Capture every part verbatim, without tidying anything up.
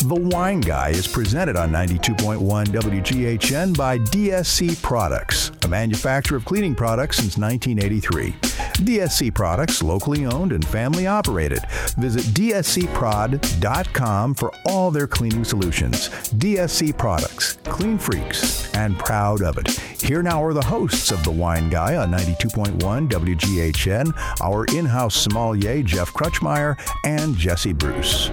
The Wine Guy is presented on ninety-two point one W G H N by D S C Products, a manufacturer of cleaning products since nineteen eighty-three. D S C Products, locally owned and family operated. Visit D S C prod dot com for all their cleaning solutions. D S C Products, clean freaks, and proud of it. Here now are the hosts of The Wine Guy on ninety-two point one W G H N, our in-house sommelier, Jeff Crutchmeyer, and Jesse Bruce.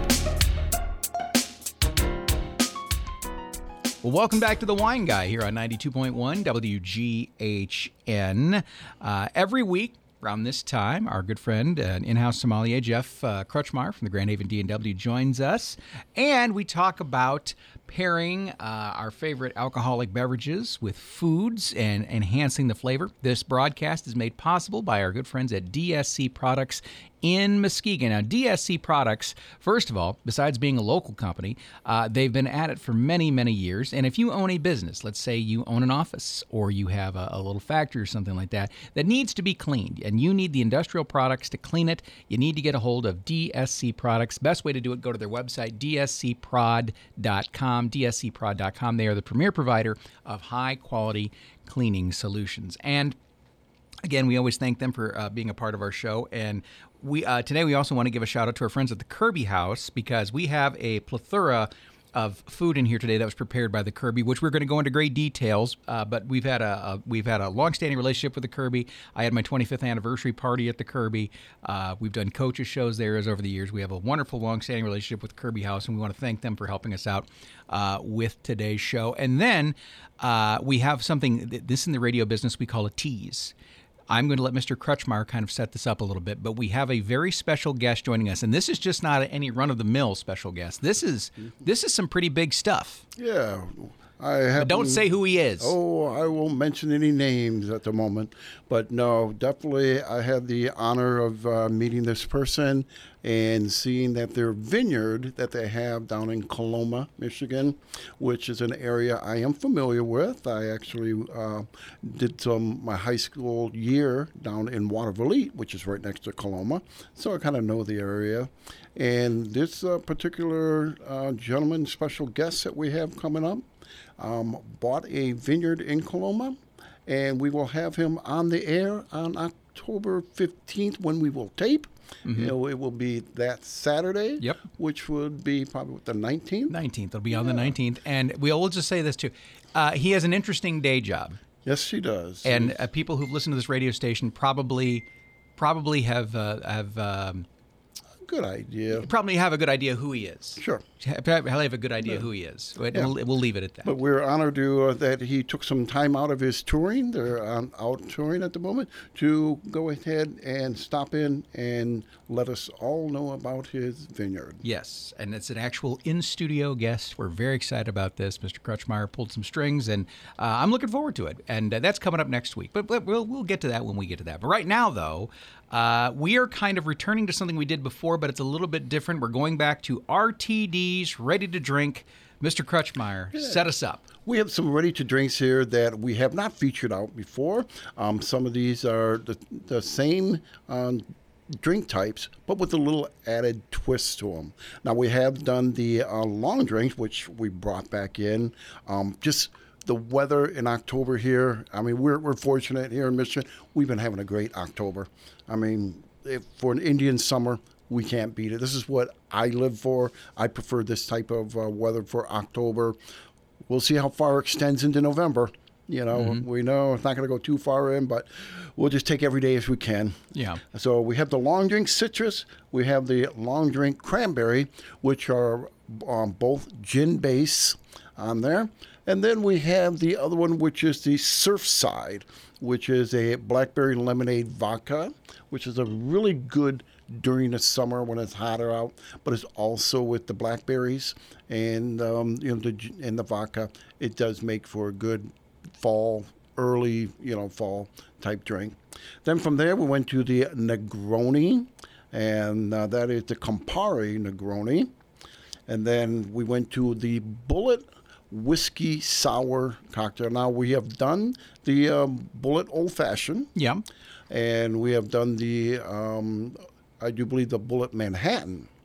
Well, welcome back to The Wine Guy here on ninety-two point one W G H N. Uh, every week around this time, our good friend and in-house sommelier, Jeff uh, Crutchmeyer from the Grand Haven D and W joins us, and we talk about pairing uh, our favorite alcoholic beverages with foods and enhancing the flavor. This broadcast is made possible by our good friends at D S C Products in Muskegon. Now, D S C Products, first of all, besides being a local company, uh, they've been at it for many, many years. And if you own a business, let's say you own an office or you have a, a little factory or something like that, that needs to be cleaned, and you need the industrial products to clean it, you need to get a hold of D S C Products. Best way to do it, go to their website, D S C prod dot com, D S C prod dot com. They are the premier provider of high-quality cleaning solutions. And again, we always thank them for uh, being a part of our show. And we uh, today we also want to give a shout out to our friends at the Kirby House, because we have a plethora of food in here today that was prepared by the Kirby, which we're going to go into great details. Uh, but we've had a, a we've had a long-standing relationship with the Kirby. I had my twenty-fifth anniversary party at the Kirby. Uh, we've done coaches shows there as over the years. We have a wonderful long-standing relationship with the Kirby House, and we want to thank them for helping us out uh, with today's show. And then uh, we have something. This in the radio business we call a tease. I'm going to let Mister Crutchmeyer kind of set this up a little bit, but we have a very special guest joining us, and this is just not any run-of-the-mill special guest. This is this is some pretty big stuff. Yeah. I have. But don't say who he is. Oh, I won't mention any names at the moment. But no, definitely I had the honor of uh, meeting this person and seeing that their vineyard that they have down in Coloma, Michigan, which is an area I am familiar with. I actually uh, did some my high school year down in Waterville, which is right next to Coloma. So I kind of know the area. And this uh, particular uh, gentleman, special guest that we have coming up, Um, bought a vineyard in Coloma, and we will have him on the air on October fifteenth when we will tape. Mm-hmm. You know, it will be that Saturday, yep. which would be probably the nineteenth. nineteenth. It'll be on yeah. the nineteenth. And we'll just say this, too. Uh, he has an interesting day job. Yes, he does. And uh, people who've listened to this radio station probably probably have... Uh, have um, Good idea. You probably have a good idea who he is. Sure. Probably have a good idea yeah. who he is. Yeah. We'll, we'll leave it at that. But we're honored to, uh, that he took some time out of his touring. They're um, out touring at the moment to go ahead and stop in and let us all know about his vineyard. Yes, and it's an actual in-studio guest. We're very excited about this. Mister Crutchmeyer pulled some strings, and uh, I'm looking forward to it. And uh, that's coming up next week. But, but we'll we'll get to that when we get to that. But right now, though, uh, we are kind of returning to something we did before, but it's a little bit different. We're going back to R T Ds, ready to drink. Mister Crutchmeyer, yeah. set us up. We have some ready-to-drinks here that we have not featured out before. Um, some of these are the, the same um, drink types, but with a little added twist to them. Now, we have done the uh, long drinks, which we brought back in. Um, just the weather in October here, I mean, we're, we're fortunate here in Michigan. We've been having a great October. I mean, if, for an Indian summer, we can't beat it. This is what I live for. I prefer this type of uh, weather for October. We'll see how far it extends into November. You know, mm-hmm. we know it's not going to go too far in, but we'll just take every day as we can. Yeah. So we have the long drink citrus. We have the long drink cranberry, which are um, both gin base on there. And then we have the other one, which is the Surfside, which is a blackberry lemonade vodka, which is a really good during the summer when it's hotter out, but it's also with the blackberries and um, you know the and the vodka. It does make for a good fall, early you know fall type drink. Then from there we went to the Negroni, and uh, that is the Campari Negroni, and then we went to the Bullet Whiskey Sour cocktail. Now we have done the um, Bullet Old Fashioned, yeah, and we have done the. Um, I do believe the Bullet Manhattan,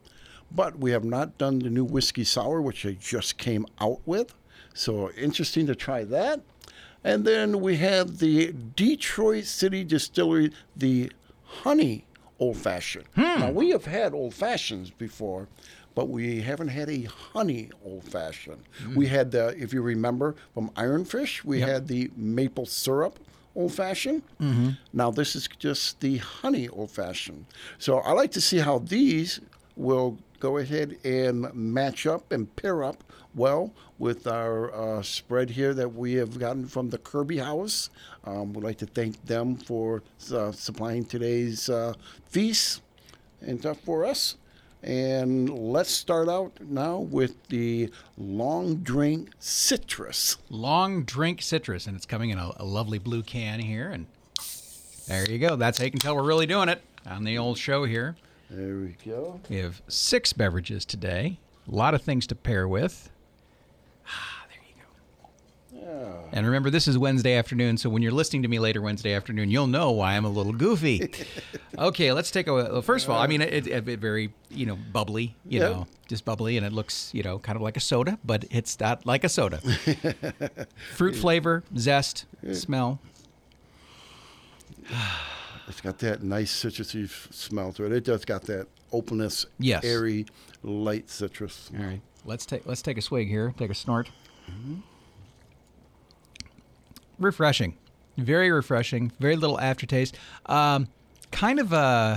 But we have not done the new whiskey sour, which they just came out with. So interesting to try that. And then we have the Detroit City Distillery, the honey old fashioned. Hmm. Now we have had old fashions before, but we haven't had a honey old fashioned. Mm. We had the, if you remember from Ironfish, we yep. had the maple syrup old fashioned. Mm-hmm. Now this is just the honey old fashioned. So I like to see how these will go ahead and match up and pair up well with our uh, spread here that we have gotten from the Kirby House. Um, we'd like to thank them for uh, supplying today's uh, feast and stuff for us. And let's start out now with the Long Drink Citrus. Long Drink Citrus, and it's coming in a, a lovely blue can here. And there you go. That's how you can tell we're really doing it on the old show here. There we go. We have six beverages today. A lot of things to pair with. Ah, there you go. Yeah. And remember, this is Wednesday afternoon, so when you're listening to me later Wednesday afternoon, you'll know why I'm a little goofy. Okay, let's take a. Well, first of all, I mean, it, it, it very, you know, bubbly, you Yep. know, just bubbly, and it looks, you know, kind of like a soda, but it's not like a soda. Fruit flavor, zest, smell. It's got that nice citrusy f- smell to it. It just got that openness, Yes. airy, light citrus. All right, let's take let's take a swig here. Take a snort. Mm-hmm. Refreshing, very refreshing. Very little aftertaste. Um, kind of a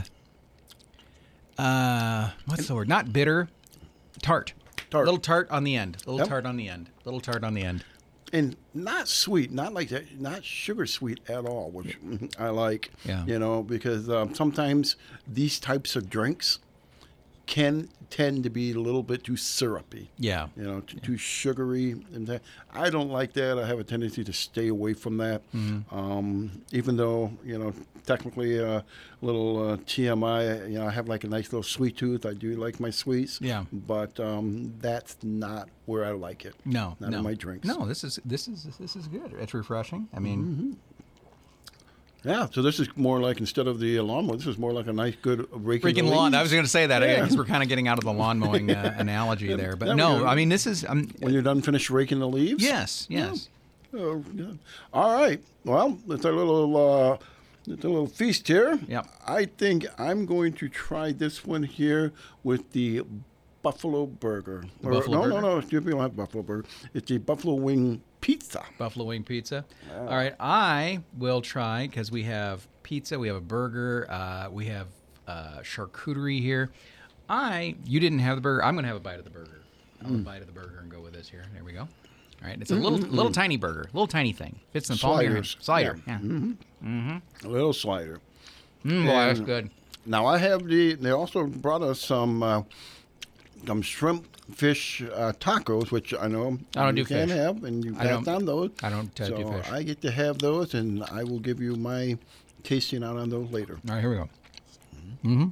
uh, what's the word? Not bitter, tart. Tart. Little tart on the end. Little Yep. tart on the end. Little tart on the end. And not sweet, not like that, not sugar sweet at all, which I like. Yeah. You know, because um, sometimes these types of drinks can tend to be a little bit too syrupy. Yeah. You know, too, too sugary. And that. I don't like that. I have a tendency to stay away from that. Mm-hmm. Um, even though, you know, technically a uh, little uh, T M I, you know, I have like a nice little sweet tooth. I do like my sweets. Yeah. But um, that's not where I like it. No, Not no. in my drinks. No, this is this is this is good. It's refreshing. I mean, Mm-hmm. Yeah, so this is more like, instead of the lawnmower, this is more like a nice, good raking freaking the lawn. leaves. I was going to say that Yeah. because we're kind of getting out of the lawn mowing uh, analogy there. But Yeah, no, we're- I mean, this is um, When you're done, finish raking the leaves? yes, yes. Oh, yeah. All right. Well, it's a little, uh, it's a little feast here. Yep. I think I'm going to try this one here with the Buffalo Burger. The Or- Buffalo no, Burger? no, no, we don't have Buffalo Burger. It's the Buffalo Wing Pizza. Buffalo wing pizza. All right, I will try because we have pizza, we have a burger, uh, we have uh, charcuterie here. I, you didn't have the burger. I'm going to have a bite of the burger. I'll have a bite of the burger and go with this here. There we go. All right, it's a little, little tiny burger, little tiny thing. Fits in the palm of your hand. Sliders. Slider. Yeah. Yeah. Mm-hmm. A little slider. Mm, boy, that's And- good. Now I have the. They also brought us some uh, some shrimp fish uh, tacos, which I know I don't you do can fish. have, and you I passed don't- on those. I don't, uh, so do fish. I get to have those, and I will give you my tasting out on those later. All right, here we go. Mm-hmm.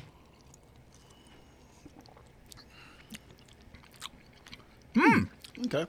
Mm. Okay.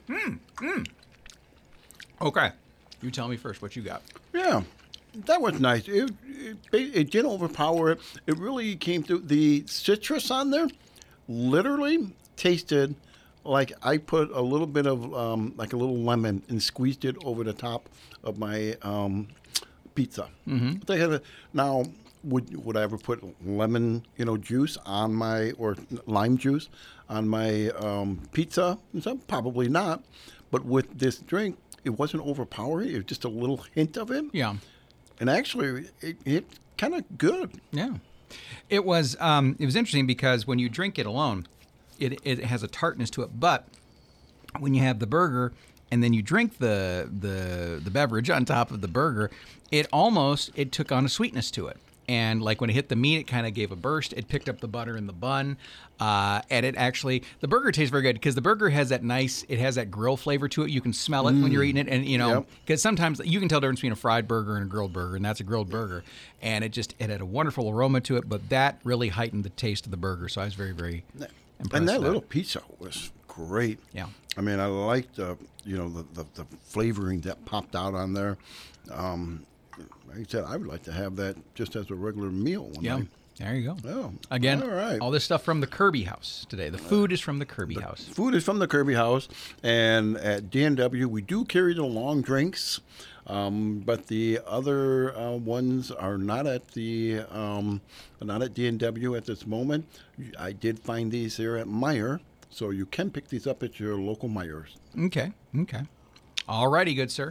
Okay. You tell me first what you got. Yeah, that was nice. It, it it didn't overpower it. It really came through. The citrus on there literally tasted like I put a little bit of um, like a little lemon and squeezed it over the top of my um, pizza. Mm-hmm. They have a, now. Would would I ever put lemon, you know, juice on my, or lime juice on my um, pizza and stuff? Probably not. But with this drink, it wasn't overpowering. It was just a little hint of it. Yeah. And actually, it, it's kind of good. Yeah. It was um, it was interesting because when you drink it alone, it it has a tartness to it. But when you have the burger and then you drink the the the beverage on top of the burger, it almost it took on a sweetness to it. And like when it hit the meat, it kind of gave a burst. It picked up the butter in the bun, uh, and it actually the burger tastes very good because the burger has that nice. It has that grill flavor to it. You can smell it when you're eating it, and you know because Yep. sometimes you can tell the difference between a fried burger and a grilled burger, and that's a grilled burger. And it just it had a wonderful aroma to it, but that really heightened the taste of the burger. So I was very very impressed. And that with little pizza was great. Yeah. I mean, I liked the, you know, the, the, the flavoring that popped out on there. Um, like I said, I would like to have that just as a regular meal one Yeah. night. There you go. Oh, Again, all right. all this stuff from the Kirby House today. The food is from the Kirby House. Food is from the Kirby House, and at D and W we do carry the long drinks, um, but the other uh, ones are not at the um, not at D and W at this moment. I did find these here at Meijer, so you can pick these up at your local Meijers. Okay, okay. All righty, good sir.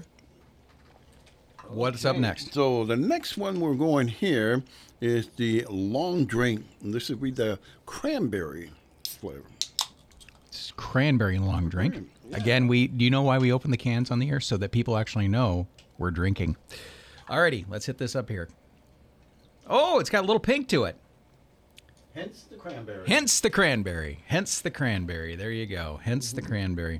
What's up next? So the next one we're going here is the long drink, and this would be the cranberry flavor. It's cranberry long drink. Mm, yeah. Again, we do you know why we open the cans on the air? So that people actually know we're drinking. All righty, let's hit this up here. Oh, it's got a little pink to it. Hence the cranberry. Hence the cranberry. Hence the cranberry. There you go. Hence the cranberry.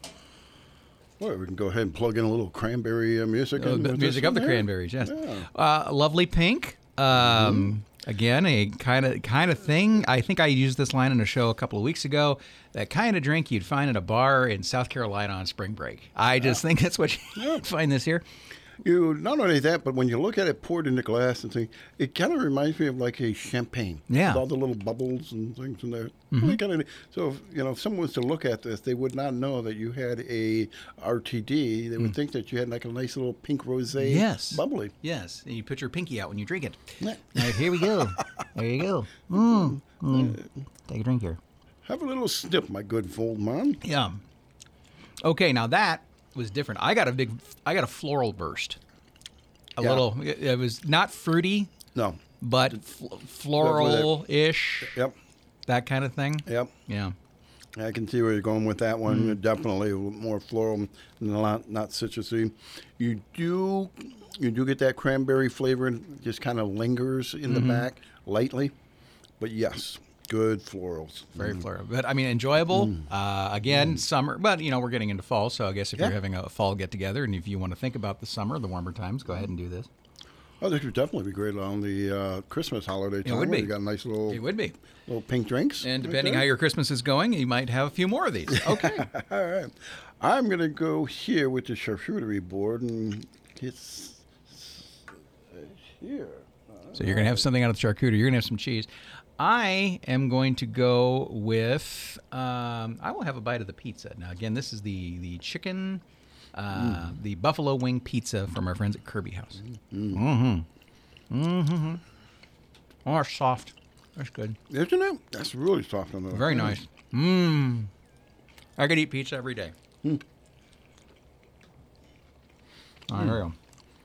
Well, we can go ahead and plug in a little cranberry uh, music. Uh, in the with music this of the one there. cranberries, yes. Yeah. Uh, lovely pink. Um, again, a kind of kind of thing. I think I used this line in a show a couple of weeks ago. That kind of drink you'd find at a bar in South Carolina on spring break. I just think that's what you find this here. You not only that, but when you look at it poured in the glass and thing, it kind of reminds me of like a champagne. Yeah. With all the little bubbles and things in there. Mm-hmm. Really kinda, so, if, you know, if someone was to look at this, they would not know that you had a R T D. They would think that you had like a nice little pink rosé Yes. bubbly. Yes, and you put your pinky out when you drink it. Yeah. Now, here we go. There you go. Mm. Mm. Take a drink here. Have a little sip, my good old man. Yeah. Okay, now that was different. I got a big, I got a floral burst. A Yeah. little, it, it was not fruity, No. but fl- floral-ish, Yep. that kind of thing. Yep. Yeah. I can see where you're going with that one. Mm. Definitely more floral, not not citrusy. You do you do get that cranberry flavor, and just kind of lingers in Mm-hmm. the back lightly, but yes, good florals. Very floral. But, I mean, enjoyable. Uh, again, summer. But, you know, we're getting into fall, so I guess if Yeah. you're having a fall get-together and if you want to think about the summer, the warmer times, go ahead and do this. Oh, this would definitely be great on the uh, Christmas holiday time. would where be. You got nice little It would be. little pink drinks. And right depending how there. your Christmas is going, you might have a few more of these. Okay. All right, I'm gonna go here with the charcuterie board, and it's here. So you're going to have something out of the charcuterie. You're going to have some cheese. I am going to go with, um, I will have a bite of the pizza. Now, again, this is the, the chicken, uh, the buffalo wing pizza from our friends at Kirby House. Mm-hmm. Mm-hmm. Oh, it's soft. That's good. Isn't it? That's really soft on the. Very nice. Mmm. I could eat pizza every day. Mm. Oh, there you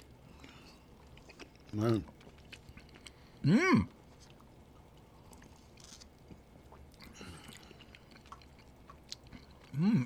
go. Mm. Mmm. Mmm.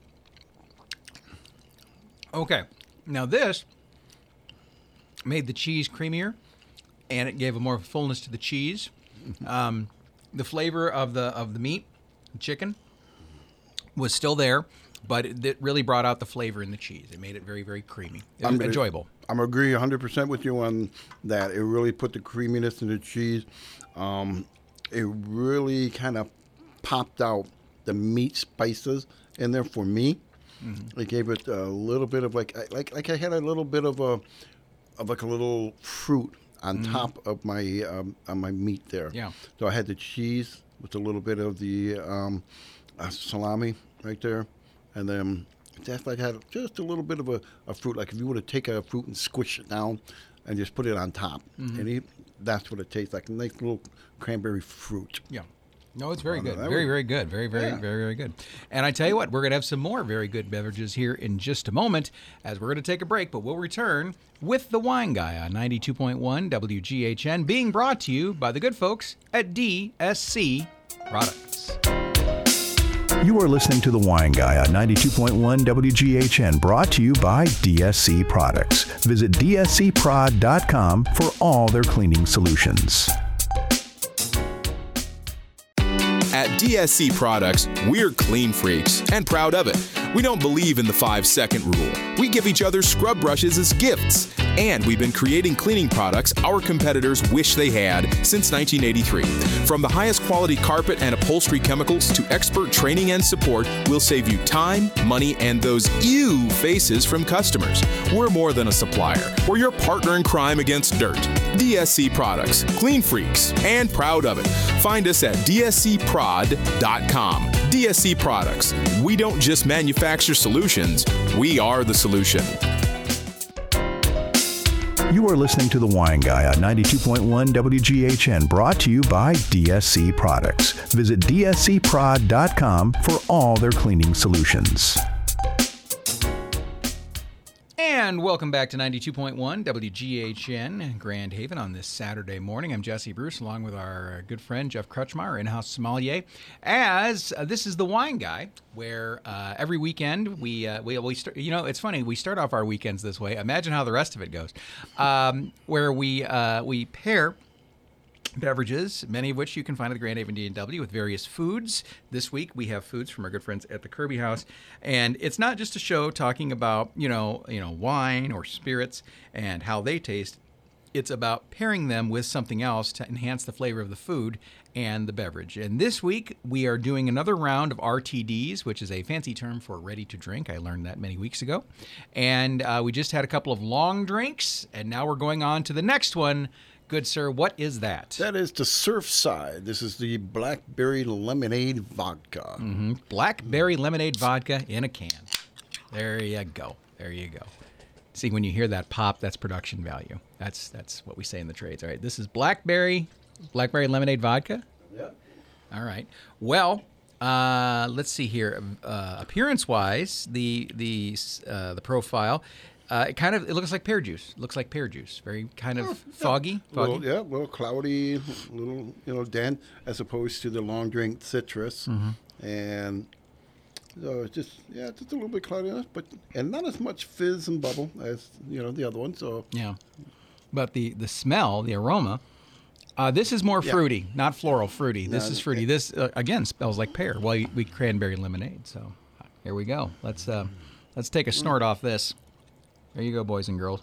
Okay. Now this made the cheese creamier, and it gave a more fullness to the cheese. Um, the flavor of the of the meat, the chicken, was still there, but it, it really brought out the flavor in the cheese. It made it very, very creamy. It was I'm gonna- enjoyable. I'm agree one hundred percent with you on that. It really put the creaminess in the cheese. Um, it really kind of popped out the meat spices in there for me. Mm-hmm. It gave it a little bit of like like like I had a little bit of a of like a little fruit on mm-hmm. top of my um, on my meat there. Yeah. So I had the cheese with a little bit of the um, uh, salami right there, and then. That's like had just a little bit of a, a fruit. Like if you were to take a fruit and squish it down and just put it on top, mm-hmm. and eat, that's what it tastes like. A nice little cranberry fruit. Yeah. No, it's very Oh, good. no, Very, was- very good. Very, very, Yeah. very, very good. And I tell you what, we're going to have some more very good beverages here in just a moment as we're going to take a break, but we'll return with The Wine Guy on ninety-two point one W G H N, being brought to you by the good folks at D S C Products. You are listening to The Wine Guy on ninety-two point one W G H N, brought to you by D S C Products. Visit D S C prod dot com for all their cleaning solutions. At D S C Products, we're clean freaks and proud of it. We don't believe in the five-second rule. We give each other scrub brushes as gifts. And we've been creating cleaning products our competitors wish they had since nineteen eighty-three. From the highest quality carpet and upholstery chemicals to expert training and support, we'll save you time, money, and those ew faces from customers. We're more than a supplier. We're your partner in crime against dirt. D S C Products, clean freaks, and proud of it. Find us at d s c prod dot com. D S C Products. We don't just manufacture solutions, we are the solution. You are listening to The Wine Guy on ninety-two point one W G H N, brought to you by D S C Products. Visit d s c prod dot com for all their cleaning solutions. And welcome back to ninety-two point one W G H N, Grand Haven, on this Saturday morning. I'm Jesse Bruce, along with our good friend Jeff Crutchmeyer, in-house sommelier. As uh, this is The Wine Guy, where uh, every weekend we uh, we we start. You know, it's funny, we start off our weekends this way. Imagine how the rest of it goes, um, where we uh, we pair beverages, many of which you can find at the Grand Haven D and W, with various foods. This week we have foods from our good friends at the Kirby House, and it's not just a show talking about you know you know wine or spirits and how they taste. It's about pairing them with something else to enhance the flavor of the food and the beverage. And this week we are doing another round of R T Ds, which is a fancy term for ready to drink. I learned that many weeks ago. And uh, we just had a couple of long drinks, and now we're going on to the next one. Good sir, what is that? That is the Surfside. This is the Blackberry Lemonade Vodka. Mm-hmm. Blackberry Lemonade Vodka in a can. There you go. There you go. See, when you hear that pop, that's production value. That's that's what we say in the trades. All right, this is Blackberry Blackberry Lemonade Vodka. Yeah. All right. Well, uh, let's see here. Uh, appearance-wise, the the uh, the profile. Uh, it kind of it looks like pear juice. It looks like pear juice. Very kind of foggy. foggy. Little, yeah, a little cloudy, little you know dent, as opposed to the long drink citrus, Mm-hmm. and so it's just yeah, just a little bit cloudiness, but and not as much fizz and bubble as you know the other one. So Yeah, but the the smell, the aroma. Uh, this is more Yeah. fruity, not floral. Fruity. This No, is fruity. This uh, again smells like pear. Well, we cranberry lemonade. So here we go. Let's uh, let's take a snort off this. There you go, boys and girls.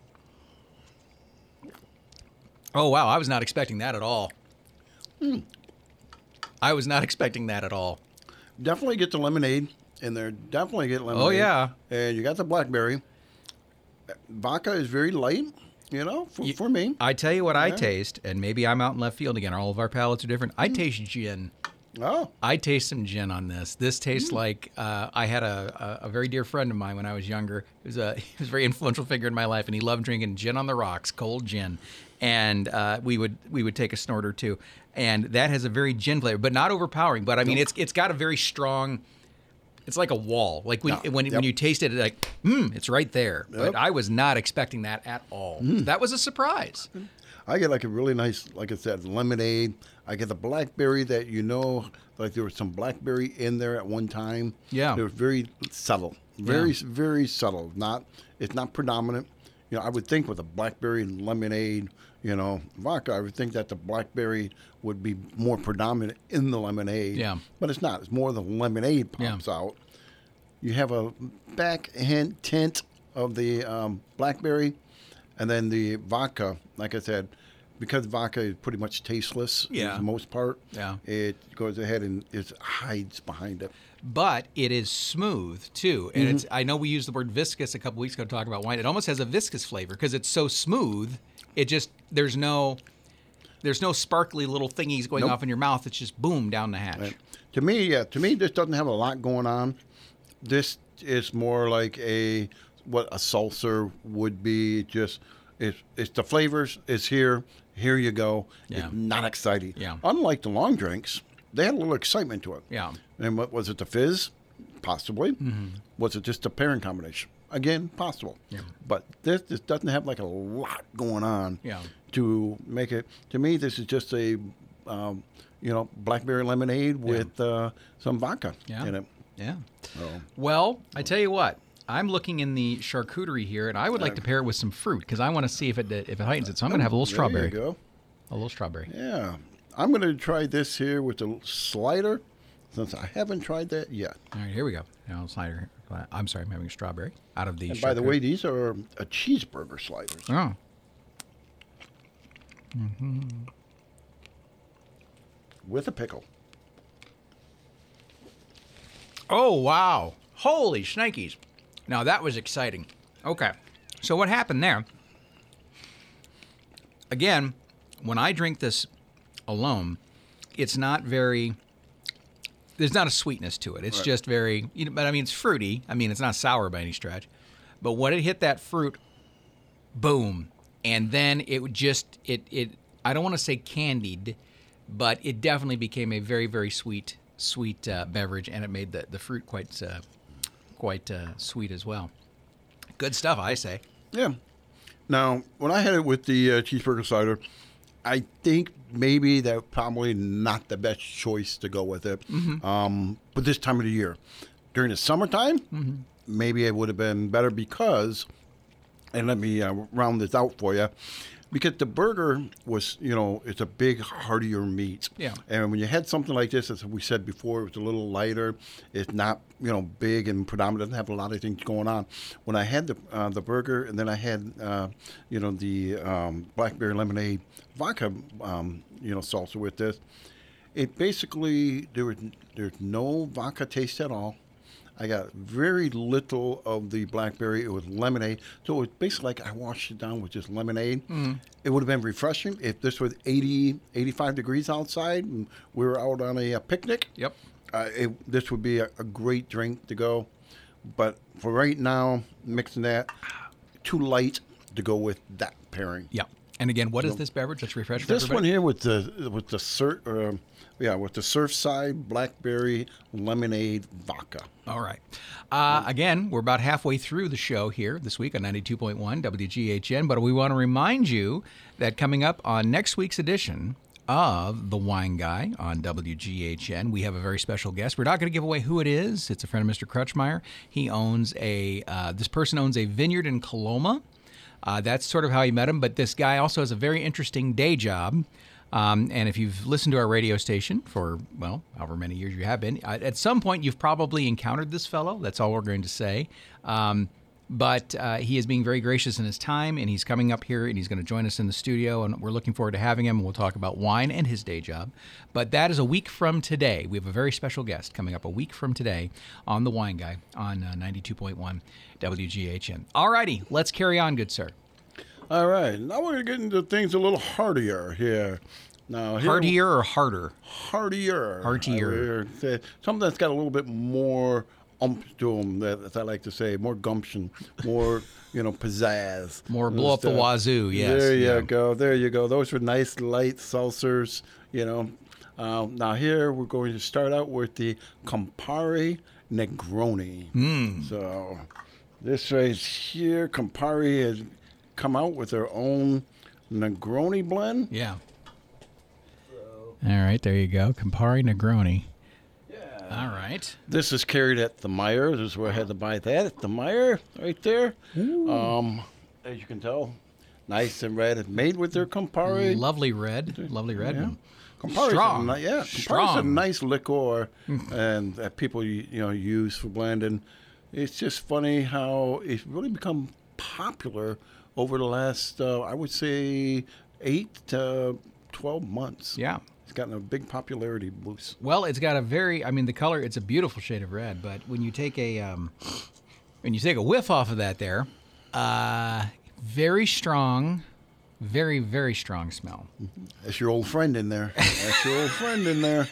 Oh, wow. I was not expecting that at all. Mm. I was not expecting that at all. definitely get the lemonade in there. Definitely get lemonade. Oh, yeah. And you got the blackberry. Vodka is very light, you know, for, You- for me. I tell you what I Yeah. taste, and maybe I'm out in left field again. All of our palates are different. I taste gin. Oh, I taste some gin on this. This tastes like uh, I had a, a, a very dear friend of mine when I was younger. He was a he was a very influential figure in my life, and he loved drinking gin on the rocks, cold gin, and uh, we would we would take a snort or two, and that has a very gin flavor, but not overpowering. But I mean, it's it's got a very strong. It's like a wall. Like when Yeah. when, Yep. when you taste it, it's like mm, it's right there. Yep. But I was not expecting that at all. That was a surprise. I get like a really nice, like I said, lemonade. I get the blackberry that you know, like there was some blackberry in there at one time. Yeah. It was very subtle, very, Yeah. very subtle. Not, it's not predominant. You know, I would think with a blackberry lemonade, you know, vodka, I would think that the blackberry would be more predominant in the lemonade. Yeah. But it's not. It's more the lemonade pops Yeah. out. You have a back hint tint of the um, blackberry, and then the vodka, like I said, because vodka is pretty much tasteless Yeah. for the most part, Yeah. it goes ahead and it hides behind it. But it is smooth too, and it's. I know we used the word viscous a couple weeks ago to talk about wine. It almost has a viscous flavor because it's so smooth. It just there's no there's no sparkly little thingies going Nope. off in your mouth. It's just boom down the hatch. Right. To me, yeah, to me, this doesn't have a lot going on. This is more like a what a seltzer would be. Just it's it's the flavors. It's here. Here you go. Yeah. It's not exciting. Yeah. Unlike the long drinks, they had a little excitement to it. Yeah. And what was it? The fizz, possibly. Mm-hmm. Was it just a pairing combination? Again, possible. Yeah. But this this doesn't have like a lot going on. Yeah. To make it, to me, this is just a, um, you know, blackberry lemonade with uh, some vodka Yeah. in it. Yeah. So, Well, I tell you what. I'm looking in the charcuterie here, and I would like to pair it with some fruit because I want to see if it if it heightens it. So I'm going to have a little there strawberry. you go. A little strawberry. Yeah. I'm going to try this here with the slider since I haven't tried that yet. All right, here we go. Now, slider. I'm sorry, I'm having a strawberry out of the. And by the sugar. way, these are a cheeseburger sliders. Oh. Mm-hmm. With a pickle. Oh, wow. Holy shnikes. Now, that was exciting. Okay. So what happened there, again, when I drink this alone, it's not very, there's not a sweetness to it. It's Right. just very, you know, but I mean, it's fruity. I mean, it's not sour by any stretch. But when it hit that fruit, boom. And then it would just, it, it I don't want to say candied, but it definitely became a very, very sweet, sweet uh, beverage, and it made the, the fruit quite, uh, quite uh, sweet as well. Good stuff, I say. Yeah. Now, when I had it with the uh, cheeseburger slider, I think maybe that's probably not the best choice to go with it. Mm-hmm. Um, but this time of the year, during the summertime, mm-hmm. maybe it would have been better because, and let me uh, round this out for you, because the burger was, you know, it's a big, heartier meat. Yeah. And when you had something like this, as we said before, it was a little lighter. It's not, you know, big and predominant. Doesn't have a lot of things going on. When I had the uh, the burger, and then I had, uh, you know, the um, blackberry lemonade vodka, um, you know, salsa with this, it basically, there was, there's no vodka taste at all. I got very little of the blackberry. It was lemonade. So it was basically like I washed it down with just lemonade. Mm. It would have been refreshing if this was eighty, eighty-five degrees outside and we were out on a, a picnic. Yep. Uh, it, this would be a, a great drink to go. But for right now, mixing that, too light to go with that pairing. Yep. And again, what is this beverage? Let's refresh for This everybody. one here with the with the sur- uh, yeah with the Surfside blackberry lemonade vodka. All right. Uh, again, we're about halfway through the show here this week on ninety-two point one W G H N, but we want to remind you that coming up on next week's edition of The Wine Guy on W G H N, we have a very special guest. We're not going to give away who it is. It's a friend of Mister Crutchmeyer. He owns a, uh, this person owns a vineyard in Coloma. Uh, that's sort of how he met him, but this guy also has a very interesting day job. Um, and if you've listened to our radio station for, well, however many years you have been, uh, at some point you've probably encountered this fellow. That's all we're going to say. Um, but uh, he is being very gracious in his time, and he's coming up here, and he's going to join us in the studio, and we're looking forward to having him, and we'll talk about wine and his day job. But that is a week from today. We have a very special guest coming up a week from today on The Wine Guy on uh, ninety-two point one W G H N. All righty, let's carry on, good sir. All right, now we're going to get into things a little hardier here. Now, here, Hardier or harder? Hardier. Heartier. Uh, something that's got a little bit more umph to them, that, as I like to say, more gumption, more, you know, pizzazz. More blow up the wazoo, yes. There you yeah. go, there you go. Those were nice, light seltzers, you know. Uh, now here we're going to start out with the Campari Negroni. Mm. So this right here, Campari has come out with their own Negroni blend. Yeah. All right, there you go. Campari Negroni. Yeah. All right. This is carried at the Meyer. This is where I had to buy that at the Meyer, right there. Um, as you can tell, nice and red. It's made with their Campari. Lovely red. Lovely red. Yeah. one. Campari's Strong. A, ni- yeah, Campari's a Strong. nice liqueur, and that people you know use for blending. It's just funny how it's really become popular over the last, uh, I would say, eight to twelve months. Yeah. It's gotten a big popularity boost. Well, it's got a very, I mean, the color, it's a beautiful shade of red, but when you take a, um, when you take a whiff off of that there, uh, very strong, very, very strong smell. That's your old friend in there. That's your old friend in there.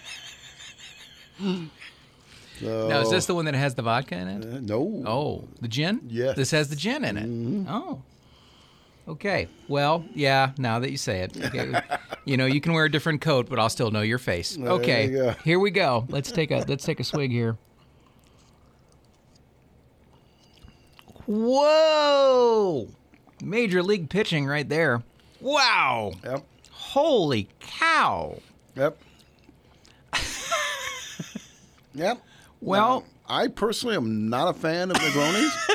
So, Now, is this the one that has the vodka in it? uh, no. Oh, the gin? Yes. This has the gin in it. Mm-hmm. Oh. Okay. Well, yeah, now that you say it. Okay. You know, you can wear a different coat, but I'll still know your face. There Okay. you go. Here we go. Let's take a let's take a swig here. Whoa! Major league pitching right there. Wow. Yep. Holy cow. Yep. Yep. Well, Now, I personally am not a fan of Negronis.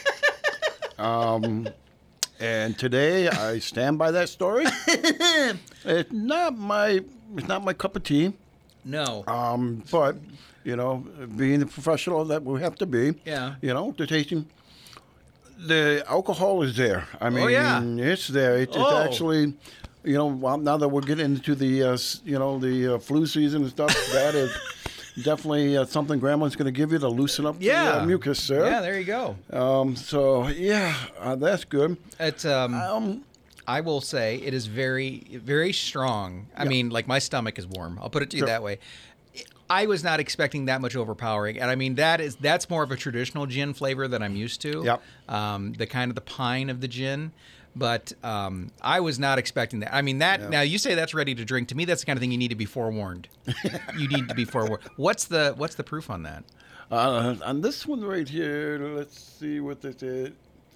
um, and today I stand by that story. It's not my it's not my cup of tea, No. Um, but, you know, being the professional that we have to be, Yeah. you know, the tasting, the alcohol is there. I mean, Oh, yeah. it's there. It, it's Oh. actually, you know, well, now that we're getting into the, uh, s- you know, the uh, flu season and stuff, that is definitely uh, something Grandma's going to give you to loosen up Yeah. the uh, mucus there. Yeah, there you go. Um, so, yeah, uh, that's good. It's um, Um, I will say it is very, very strong. I mean, like my stomach is warm. I'll put it to you Sure. that way. I was not expecting that much overpowering, and I mean that is that's more of a traditional gin flavor than I'm used to. Yep. Um, the kind of the pine of the gin, but um, I was not expecting that. I mean that now you say that's ready to drink. To me, that's the kind of thing you need to be forewarned. You need to be forewarned. What's the what's the proof on that? Uh, on this one right here, let's see what this is.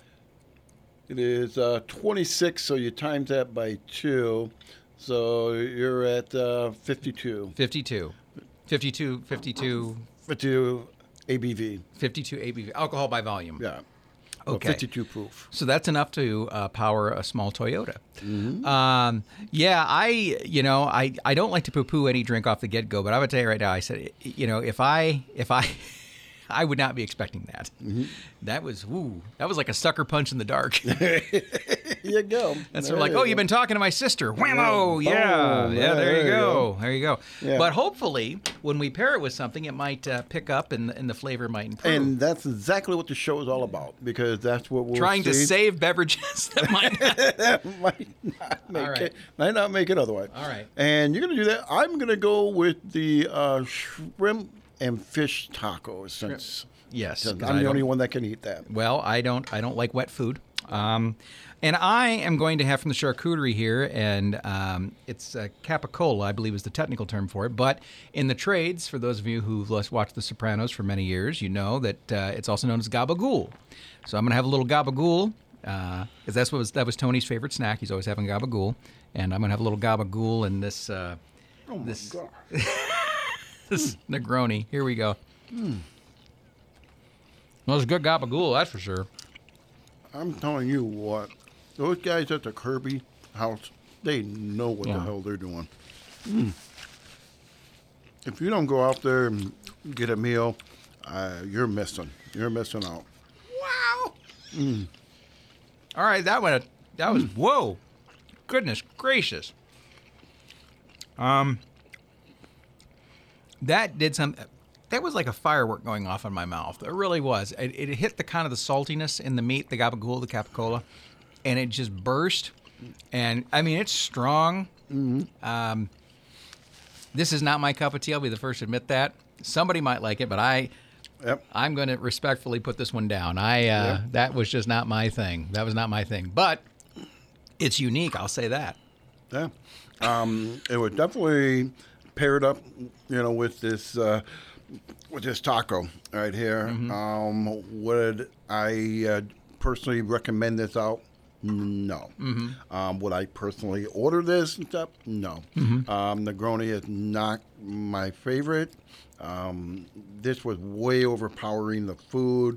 It is uh, twenty-six, so you times that by two. So you're at uh, fifty-two. fifty-two. fifty-two, fifty-two, fifty-two A B V. fifty-two A B V, alcohol by volume. Yeah. Well, Okay. fifty-two proof. So that's enough to uh, power a small Toyota. Mm-hmm. Um, yeah, I, you know, I, I don't like to poo-poo any drink off the get-go, but I would tell you right now, I said, you know, if I, if I, I would not be expecting that. Mm-hmm. That was, ooh, that was like a sucker punch in the dark. There you go. And so There like, you oh, go. you've been talking to my sister. Whammo! Yeah, Boom. yeah. There, There you you go. go. There you go. Yeah. But hopefully, when we pair it with something, it might uh, pick up and, and the flavor might improve. And that's exactly what the show is all about, because that's what we'll Trying to see. save beverages that might not. might not make All right. it. Might not make it otherwise. All right. And you're gonna do that. I'm gonna go with the uh, shrimp and fish tacos, since Yes, since 'cause I'm I the don't- only one that can eat that. Well, I don't. I don't like wet food. Um, and I am going to have from the charcuterie here, and um, it's uh, capicola, I believe is the technical term for it. But in the trades, for those of you who've watched The Sopranos for many years, you know that uh, it's also known as gabagool. So I'm going to have a little gabagool, because that's what was that was Tony's favorite snack. He's always having gabagool, and I'm going to have a little gabagool in this uh, Oh my this God. this Negroni. Here we go. Well, it's good gabagool, that's for sure. I'm telling you what, those guys at the Kirby house, they know what Yeah. the hell they're doing. Mm. If you don't go out there and get a meal, uh, you're missing. You're missing out. Wow. All right, that one, that was, whoa. Goodness gracious. Um, that did some, that was like a firework going off in my mouth. It really was. It, it hit the kind of the saltiness in the meat, the gabagool, the capicola, and it just burst. And I mean, it's strong. Mm-hmm. Um, this is not my cup of tea. I'll be the first to admit that. Somebody might like it, but I, Yep. I'm going to respectfully put this one down. I uh, Yeah. that was just not my thing. That was not my thing. But it's unique. I'll say that. Yeah. Um, it was definitely paired up, you know, with this uh, with this taco right here. Mm-hmm. Um, would I uh, personally recommend this out? No. Mm-hmm. Um, would I personally order this and stuff? No. Mm-hmm. Um, Negroni is not my favorite. Um, this was way overpowering the food.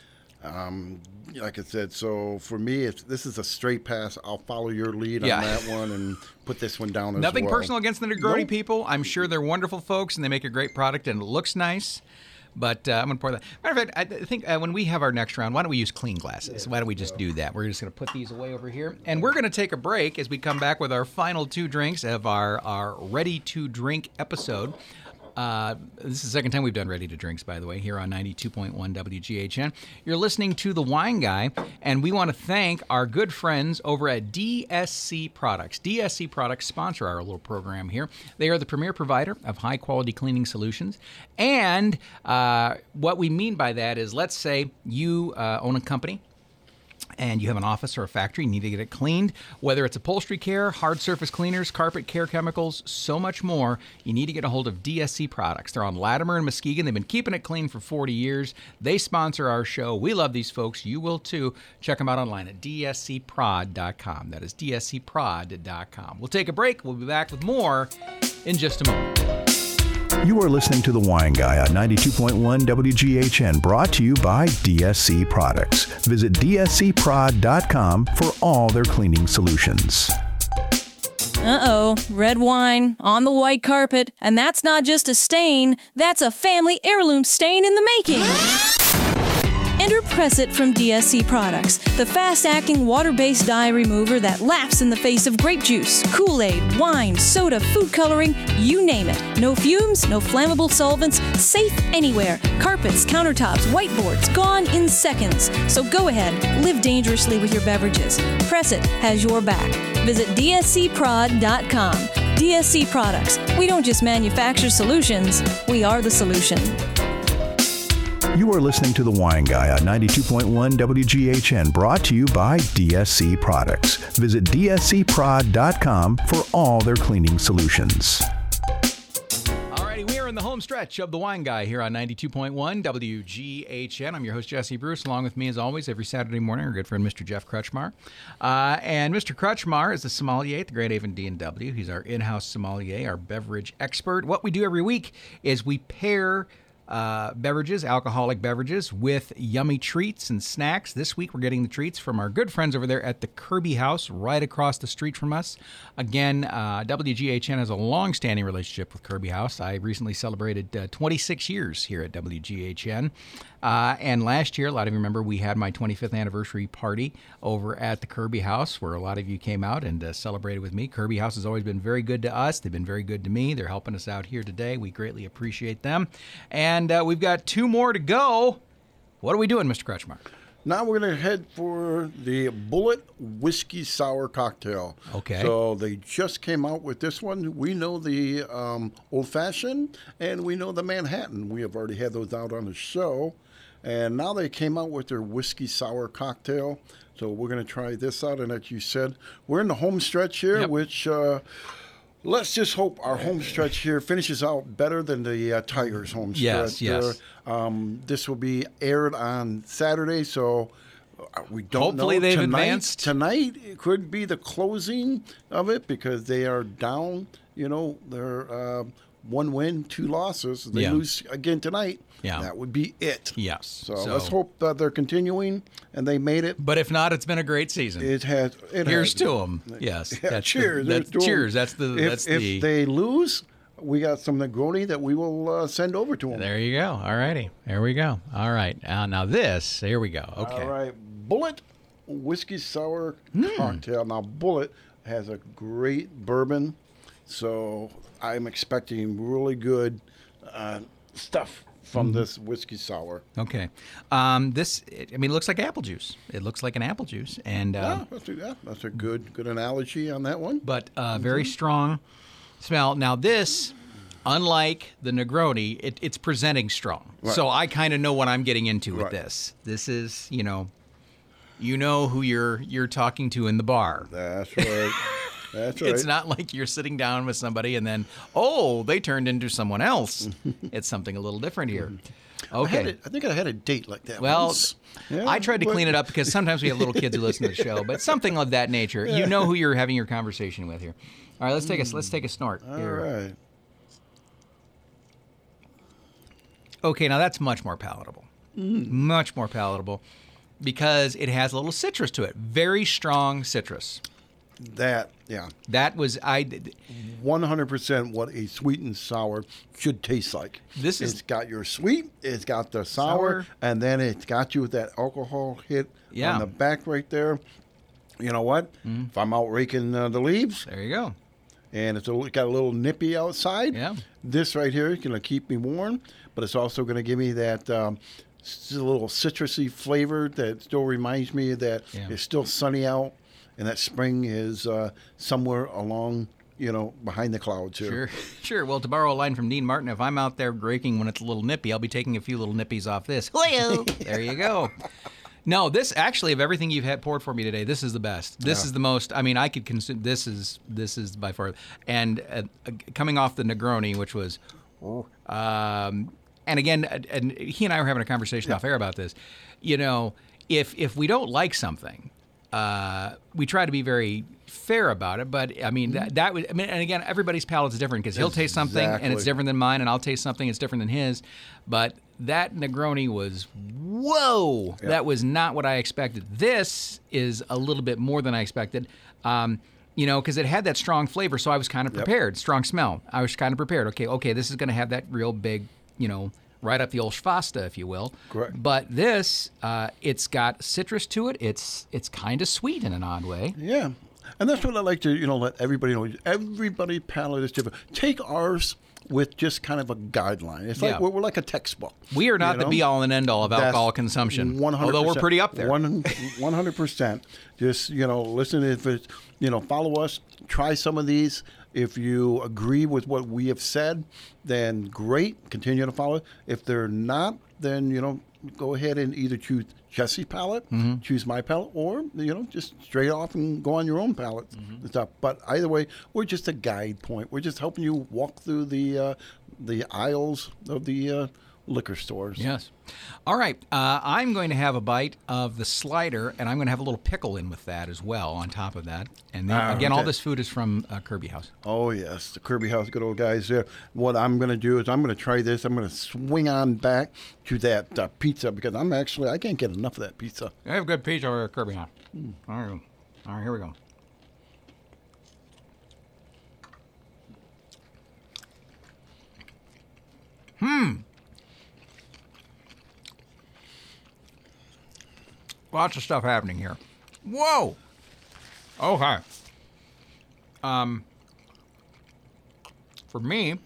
Um, like I said, so for me, it's, this is a straight pass. I'll follow your lead Yeah. on that one and put this one down as Nothing well. personal against the Negroni Nope. people. I'm sure they're wonderful folks and they make a great product and it looks nice. But uh, I'm going to pour that. Matter of fact, I think uh, when we have our next round, why don't we use clean glasses? Why don't we just do that? We're just going to put these away over here. And we're going to take a break as we come back with our final two drinks of our, our Ready to Drink episode. Uh, this is the second time we've done Ready to Drinks, by the way, here on ninety-two point one W G H N. You're listening to The Wine Guy, and we want to thank our good friends over at D S C Products. D S C Products sponsor our little program here. They are the premier provider of high-quality cleaning solutions. And uh, what we mean by that is, let's say you uh, own a company, and you have an office or a factory, you need to get it cleaned, whether it's upholstery care, hard surface cleaners, carpet care chemicals, so much more, you need to get a hold of D S C Products. They're on Latimer and Muskegon. They've been keeping it clean for forty years. They sponsor our show. We love these folks. You will too. Check them out online at D S C prod dot com. That is D S C prod dot com. We'll take a break. We'll be back with more in just a moment. You are listening to The Wine Guy on ninety-two point one W G H N, brought to you by D S C Products. Visit D S C prod dot com for all their cleaning solutions. Uh-oh, red wine on the white carpet, and that's not just a stain, that's a family heirloom stain in the making. Enter Press-It from D S C Products, the fast-acting water-based dye remover that laughs in the face of grape juice, Kool-Aid, wine, soda, food coloring, you name it. No fumes, no flammable solvents, safe anywhere. Carpets, countertops, whiteboards, gone in seconds. So go ahead, live dangerously with your beverages. Press-It has your back. Visit D S C prod dot com. D S C Products. We don't just manufacture solutions, we are the solution. You are listening to The Wine Guy on ninety-two point one W G H N, brought to you by D S C Products. Visit D S C prod dot com for all their cleaning solutions. Alrighty, we are in the home stretch of The Wine Guy here on ninety-two point one W G H N. I'm your host, Jesse Bruce. Along with me, as always, every Saturday morning, our good friend, Mister Jeff Crutchmar. Uh, and Mister Crutchmar is the sommelier at the Grand Haven D and W. He's our in-house sommelier, our beverage expert. What we do every week is we pair Uh, beverages, alcoholic beverages, with yummy treats and snacks. This week we're getting the treats from our good friends over there at the Kirby House, right across the street from us. Again, uh, W G H N has a long-standing relationship with Kirby House. I recently celebrated uh, twenty-six years here at W G H N. Uh, and last year, a lot of you remember, we had my twenty-fifth anniversary party over at the Kirby House, where a lot of you came out and uh, celebrated with me. Kirby House has always been very good to us. They've been very good to me. They're helping us out here today. We greatly appreciate them. And uh, we've got two more to go. What are we doing, Mister Crutchmar? Now we're going to head for the Bullet Whiskey Sour Cocktail. Okay. So they just came out with this one. We know the um, Old Fashioned and we know the Manhattan. We have already had those out on the show. And now they came out with their Whiskey Sour Cocktail. So we're going to try this out. And as you said, we're in the home stretch here, Yep. which uh, let's just hope our home stretch here finishes out better than the uh, Tigers home Yes, stretch. yes. Uh, um, this will be aired on Saturday, so uh, we don't Hopefully know. they've tonight, advanced. Tonight it could be the closing of it because they are down. You know, they're uh, one win, two losses. They Yeah. lose again tonight. Yeah. That would be it. Yes. So, let's hope that they're continuing and they made it. But if not, it's been a great season. It has. It Here's has, to them. Yes. Yeah, That's cheers. The, that's, to 'em. cheers. That's the. If, that's if the. they lose, we got some Negroni that we will uh, send over to them. There you go. All righty. There we go. All right. Uh, now this. Here we go. Okay. All right. Bullet Whiskey Sour Mm. Cocktail. Now, Bullet has a great bourbon, so I'm expecting really good uh, stuff from Mm-hmm. this Whiskey Sour. Okay. Um, this. I mean, it looks like apple juice. It looks like an apple juice, and Yeah, um, that's a, yeah, that's a good good analogy on that one. but uh, very strong smell. Now this, unlike the Negroni, it, it's presenting strong. Right. So I kind of know what I'm getting into with Right. this. This is, you know, you know who you're you're talking to in the bar. That's right. That's right. It's not like you're sitting down with somebody and then, oh, they turned into someone else. It's something a little different here. I, had Okay. a, I think I had a date like that Well, once. Yeah, I tried to but- clean it up because sometimes we have little kids who listen to the show, but something of that nature. You know who you're having your conversation with here. All right, let's take a let's take a snort All here. right. Okay, now that's much more palatable. Much more palatable because it has a little citrus to it. Very strong citrus. That, yeah. That was I. one hundred percent what a sweet and sour should taste like. This is- It's got your sweet, it's got the sour, Sour. and then it's got you with that alcohol hit Yeah. Mm-hmm. on the back right there. You know what? If I'm out raking uh, the leaves There you go. and it's a, it got a little nippy outside, Yeah. this right here is going to keep me warm, but it's also going to give me that um, s- little citrusy flavor that still reminds me that Yeah. it's still sunny out and that spring is uh, somewhere along, you know, behind the clouds here. Sure, sure. Well, to borrow a line from Dean Martin, if I'm out there raking when it's a little nippy, I'll be taking a few little nippies off this. There you go. No, this actually, of everything you've had poured for me today, this is the best. This Yeah. is the most. I mean, I could consume. This is this is by far. And uh, uh, coming off the Negroni, which was, um, and again, uh, and he and I were having a conversation off air about this. You know, if if we don't like something, uh, we try to be very fair about it. But I mean, that, that would. I mean, and again, everybody's palate's different because he'll taste something and it's Exactly. different than mine, and I'll taste something it's different than his. But that Negroni was whoa. That was not what I expected. This is a little bit more than I expected. Um, you know, because it had that strong flavor, so I was kind of prepared. Yep. Strong smell. I was kind of prepared. Okay, okay, this is going to have that real big, you know, right up the old schwasta, if you will. Correct. But this, uh, it's got citrus to it. It's it's kind of sweet in an odd way. Yeah. And that's what I like to, you know, let everybody know. Everybody palate is different. Take ours with just kind of a guideline. It's like Yeah. we're, we're like a textbook. We are not you the know? be-all and end-all of That's alcohol consumption, one hundred percent. although we're pretty up there. one hundred percent. Just, you know, listen, if it's, you know, follow us, try some of these. If you agree with what we have said, then great, continue to follow. If they're not, then, you know, go ahead and either choose Jesse's palate, mm-hmm. choose my palate, or, you know, just straight off and go on your own palate mm-hmm. and stuff. But either way, we're just a guide point. We're just helping you walk through the uh, the aisles of the uh, liquor stores. Yes. All right. Uh, I'm going to have a bite of the slider, and I'm going to have a little pickle in with that as well on top of that. And then, Ah, again, okay. all this food is from uh, Kirby House. Oh, yes, the Kirby House, good old guys there. What I'm going to do is I'm going to try this. I'm going to swing on back to that uh, pizza because I'm actually, I can't get enough of that pizza. I have good pizza over at Kirby House. Mm. All right. All right, here we go. Hmm. Lots of stuff happening here. Whoa. Okay. Um, for me, a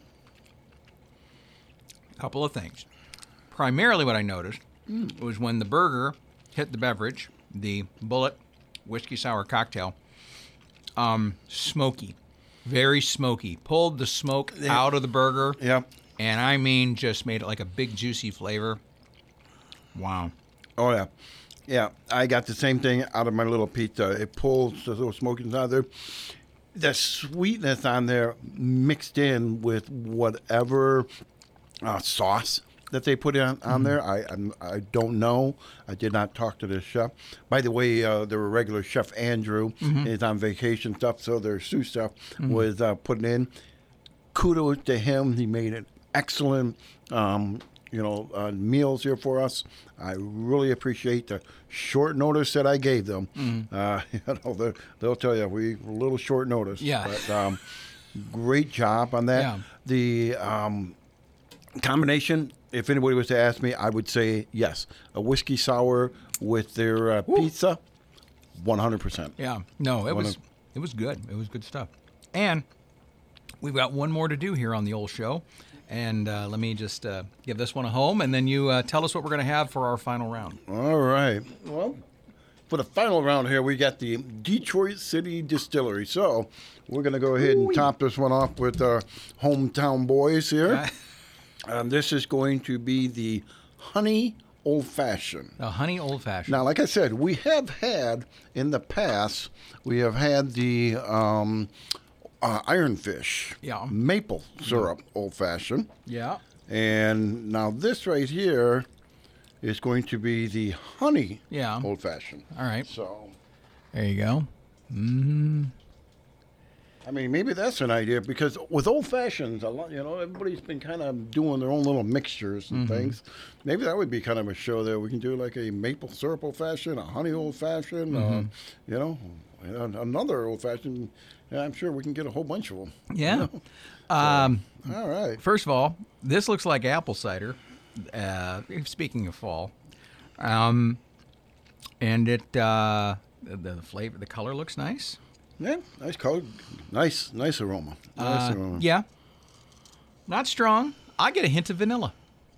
couple of things. Primarily what I noticed mm. was when the burger hit the beverage, the Bullet whiskey sour cocktail, um, smoky, very smoky. Pulled the smoke yeah. out of the burger. Yep. And I mean, just made it like a big juicy flavor. Wow. Oh, yeah. Yeah, I got the same thing out of my little pizza. It pulls the little smokiness out of there. The sweetness on there mixed in with whatever uh, sauce that they put in, on mm-hmm. there. I I'm, I don't know. I did not talk to the chef. By the way, uh, the regular Chef Andrew mm-hmm. is on vacation stuff, so their sous stuff mm-hmm. was uh, putting in. Kudos to him. He made an excellent um, you know, uh, meals here for us. I really appreciate the short notice that I gave them. Mm-hmm. Uh, you know, they'll, they'll tell you we were a little short notice. Yeah. But um, great job on that. Yeah. The um, combination, if anybody was to ask me, I would say yes. A whiskey sour with their uh, pizza, one hundred percent. Yeah. No, it was it was good. It was good stuff. And we've got one more to do here on the old show. And uh, let me just uh, give this one a home, and then you uh, tell us what we're going to have for our final round. All right. Well, for the final round here, we got the Detroit City Distillery. So we're going to go ahead and Ooh. top this one off with our hometown boys here. um, this is going to be the Honey Old Fashioned. A Honey Old Fashioned. Now, like I said, we have had in the past, we have had the... Um, Uh, Ironfish, yeah, maple syrup, mm-hmm. old fashioned, yeah, and now this right here is going to be the honey, yeah, old fashioned. All right, so there you go. Mm-hmm. I mean, maybe that's an idea because with old fashions, a lot, you know, everybody's been kind of doing their own little mixtures and mm-hmm. things. Maybe that would be kind of a show there. We can do like a maple syrup old fashioned, a honey old fashioned, mm-hmm. uh, you know, another old fashioned. Yeah, I'm sure we can get a whole bunch of them. Yeah. You know? um, so, all right. First of all, this looks like apple cider. Uh, speaking of fall, um, and it uh, the, the flavor, the color looks nice. Yeah, nice color, nice, nice aroma. Nice uh, aroma. Yeah. Not strong. I get a hint of vanilla.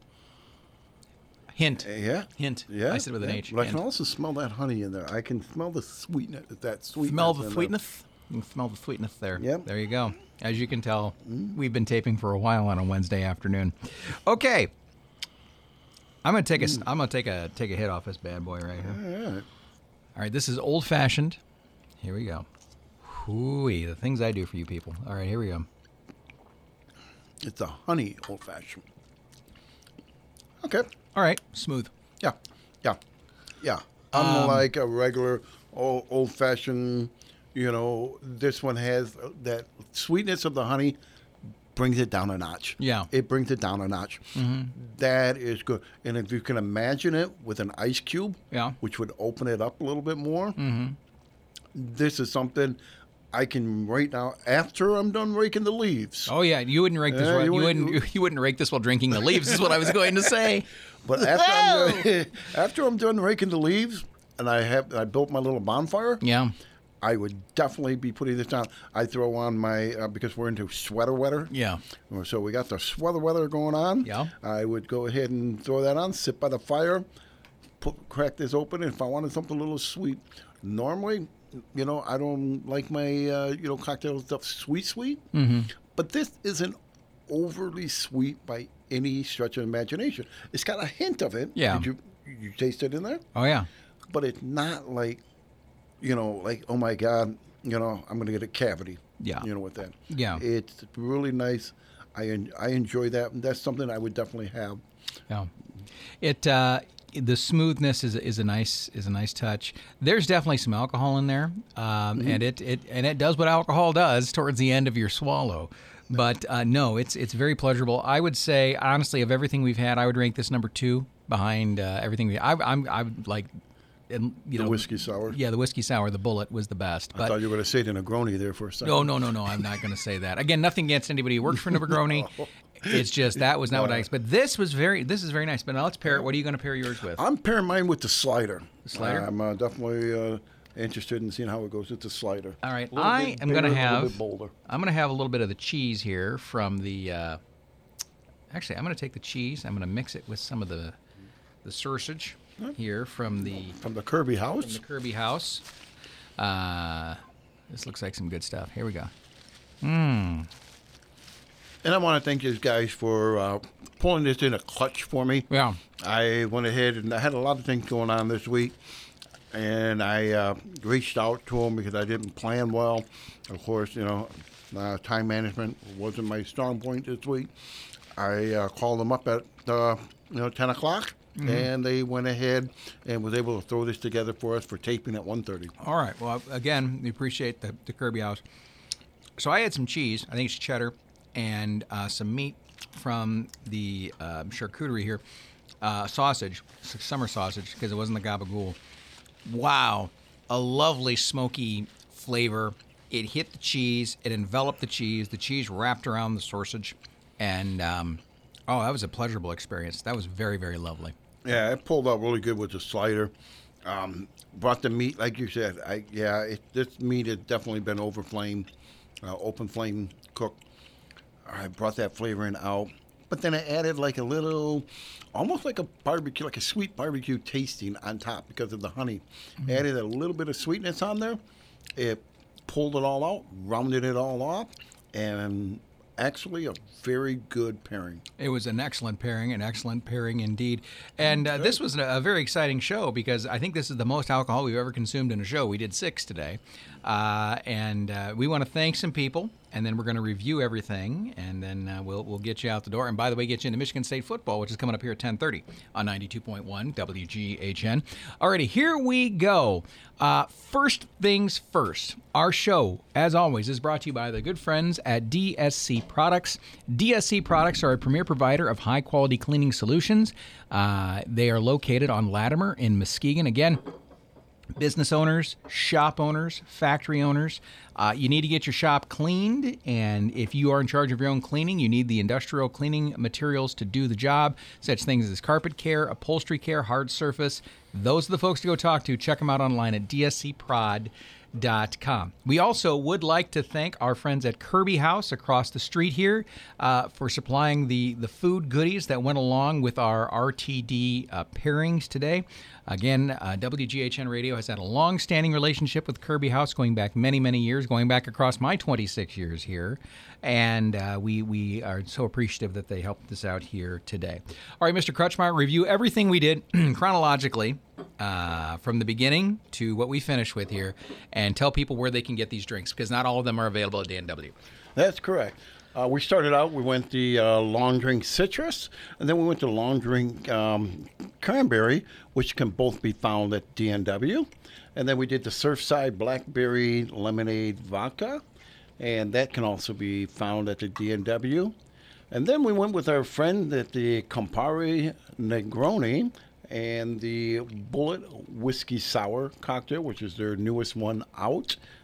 Hint. Uh, yeah. Hint. Yeah. I said with an yeah. H. But I hint. can also smell that honey in there. I can smell the sweetness. That sweetness. Smell the sweetness. You can smell the sweetness there. Yep. There you go. As you can tell, mm. we've been taping for a while on a Wednesday afternoon. Okay. I'm gonna take a. Mm. I'm gonna take a take a hit off this bad boy right here. All right. All right. This is old fashioned. Here we go. Hooey, the things I do for you people. All right. Here we go. It's a honey old fashioned. Okay. All right. Smooth. Yeah. Yeah. Yeah. Unlike um, a regular old, old fashioned. You know, this one has that sweetness of the honey, brings it down a notch. Yeah. It brings it down a notch. Mm-hmm. That is good. And if you can imagine it with an ice cube, yeah, which would open it up a little bit more, mm-hmm. this is something I can right now, after I'm done raking the leaves. Oh yeah, you wouldn't rake this. Yeah, while, you you wouldn't- wouldn't. You wouldn't rake this while drinking the leaves. Is what I was going to say. But after I'm, done, after I'm done raking the leaves, and I have I built my little bonfire, Yeah. I would definitely be putting this down. I throw on my uh, because we're into sweater weather. Yeah. So we got the sweater weather going on. Yeah. I would go ahead and throw that on, sit by the fire, put, crack this open, and if I wanted something a little sweet, normally, you know, I don't like my uh, you know cocktail stuff sweet sweet. Mm-hmm. But this isn't overly sweet by any stretch of imagination. It's got a hint of it. Yeah. Did you you taste it in there? Oh yeah. But it's not like, you know, like, oh my God, you know, I'm going to get a cavity. Yeah. You know, with that. Yeah. It's really nice. I en- I enjoy that. And that's something I would definitely have. Yeah. It uh, the smoothness is is a nice is a nice touch. There's definitely some alcohol in there, um, and it, it and it does what alcohol does towards the end of your swallow. But uh, no, it's it's very pleasurable. I would say honestly, of everything we've had, I would rank this number two behind uh, everything. We, I, I'm I would like. And, you The know, whiskey sour. Yeah, the whiskey sour, the Bullet was the best. I But thought you were going to say the Negroni there for a second. no, no, no, no. I'm not going to say that. Again, nothing against anybody who works for Negroni. It's just that was not what I expected. But this was very. This is very nice. But now let's pair it. What are you going to pair yours with? I'm pairing mine with the slider. The slider? I'm uh, definitely uh, interested in seeing how it goes with the slider. All right, A little I bit am going to bigger, a little have. bit bolder. I'm going to have a little bit of the cheese here from the. Uh, actually, I'm going to take the cheese. I'm going to mix it with some of the, the sausage here from the From the Kirby from house. the Kirby house. Uh, this looks like some good stuff. Here we go. And I want to thank you guys for uh, pulling this in a clutch for me. Yeah. I went ahead and I had a lot of things going on this week, and I uh, reached out to them because I didn't plan well. Of course, you know, uh, time management wasn't my strong point this week. I uh, called them up at uh, you know ten o'clock, mm-hmm. and they went ahead and was able to throw this together for us for taping at one thirty. All right. Well, again, we appreciate the, the Kirby House. So I had some cheese. I think it's cheddar, and uh, some meat from the uh, charcuterie here. Uh, sausage, s- summer sausage, because it wasn't the gabagool. Wow. A lovely smoky flavor. It hit the cheese. It enveloped the cheese. The cheese wrapped around the sausage. And, um, oh, that was a pleasurable experience. That was very, very lovely. Yeah, it pulled out really good with the slider. Um, brought the meat, like you said. I yeah, it, this meat has definitely been over flame, uh, open flame cooked. I brought that flavor in out, but then I added like a little, almost like a barbecue, like a sweet barbecue tasting on top because of the honey. Mm-hmm. Added a little bit of sweetness on there. It pulled it all out, rounded it all off, and actually a very good pairing. It was an excellent pairing, an excellent pairing indeed. And uh, this was a, a very exciting show because I think this is the most alcohol we've ever consumed in a show. We did six today. Uh, and uh, we want to thank some people, and then we're going to review everything, and then uh, we'll we'll get you out the door. And by the way, get you into Michigan State football, which is coming up here at ten thirty on ninety-two point one W G H N. Alrighty, here we go. Uh, first things first, our show, as always, is brought to you by the good friends at D S C Products. D S C Products are a premier provider of high-quality cleaning solutions. Uh, they are located on Latimer in Muskegon. Again, business owners, shop owners, factory owners, uh, you need to get your shop cleaned, and if you are in charge of your own cleaning, you need the industrial cleaning materials to do the job, such things as carpet care, upholstery care, hard surface. Those are the folks to go talk to. Check them out online at d s c prod dot com. We also would like to thank our friends at Kirby House across the street here uh, for supplying the, the food goodies that went along with our R T D uh, pairings today. Again, uh, W G H N Radio has had a long-standing relationship with Kirby House going back many, many years, going back across my twenty-six years here. And uh, we, we are so appreciative that they helped us out here today. All right, Mister Crutchmeyer, review everything we did chronologically uh, from the beginning to what we finished with here, and tell people where they can get these drinks, because not all of them are available at D N W. That's correct. Uh, we started out, we went the uh, long drink citrus, and then we went to long drink um, cranberry, which can both be found at D N W. And then we did the Surfside blackberry lemonade vodka, and that can also be found at the D N W. And then we went with our friend at the Campari Negroni and the Bullet Whiskey Sour cocktail, which is their newest one out.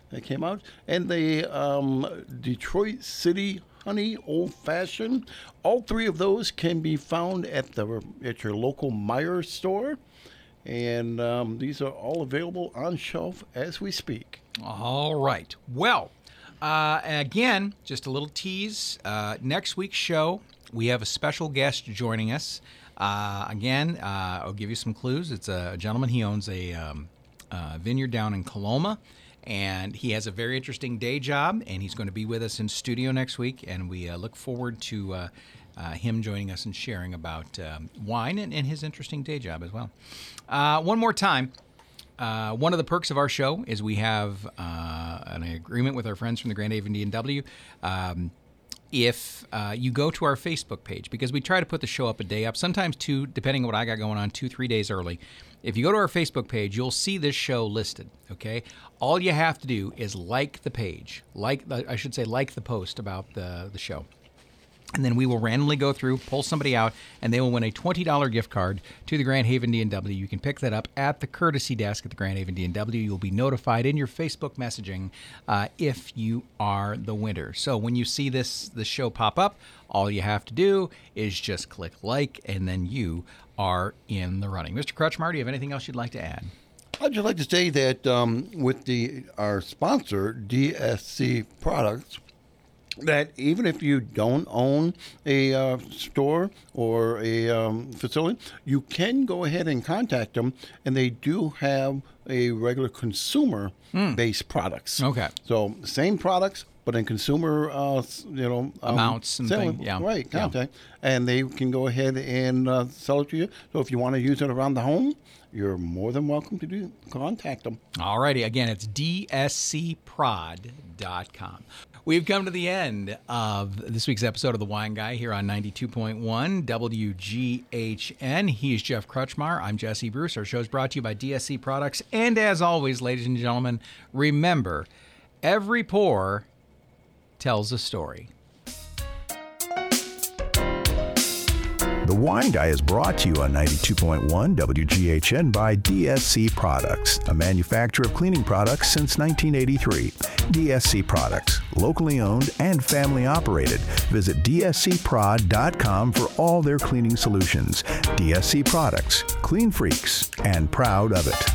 that came out. And the um, Detroit City Honey Old Fashioned. All three of those can be found at the at your local Meijer store. And um, these are all available on shelf as we speak. All right. Well, uh, again, just a little tease. Uh, next week's show, we have a special guest joining us. Uh, again, uh, I'll give you some clues. It's a gentleman. He owns a um, uh, vineyard down in Coloma, and he has a very interesting day job, and he's going to be with us in studio next week, and we uh, look forward to uh, uh, him joining us and sharing about um, wine and, and his interesting day job as well. Uh, one more time. Uh, one of the perks of our show is we have uh, an agreement with our friends from the Grand Haven D and W. Um, if uh, you go to our Facebook page, because we try to put the show up a day up, sometimes two, depending on what I got going on, two, three days early. If you go to our Facebook page, you'll see this show listed, okay? All you have to do is like the page, like the, I should say like the post about the, the show. And then we will randomly go through, pull somebody out, and they will win a twenty dollars gift card to the Grand Haven D and W. You can pick that up at the courtesy desk at the Grand Haven D and W. You'll be notified in your Facebook messaging uh, if you are the winner. So when you see this, this show pop up, all you have to do is just click like, and then you are in the running. Mister Crutchmar, do you have anything else you'd like to add? I'd just like to say that um, with the our sponsor, D S C Products, that even if you don't own a uh, store or a um, facility, you can go ahead and contact them, and they do have a regular consumer-based mm. products. Okay. So same products, but in consumer, uh, you know, um, amounts and selling, things. Yeah. Right, contact, yeah. And they can go ahead and uh, sell it to you. So if you want to use it around the home, you're more than welcome to do contact them. All righty. Again, it's D S C prod dot com. We've come to the end of this week's episode of The Wine Guy here on ninety-two point one W G H N. He's Jeff Crutchmar. I'm Jesse Bruce. Our show's brought to you by D S C Products. And as always, ladies and gentlemen, remember, every pour tells a story. The Wine Guy is brought to you on ninety-two point one W G H N by D S C Products, a manufacturer of cleaning products since nineteen eighty-three. D S C Products, locally owned and family operated. Visit D S C prod dot com for all their cleaning solutions. D S C Products, clean freaks, and proud of it.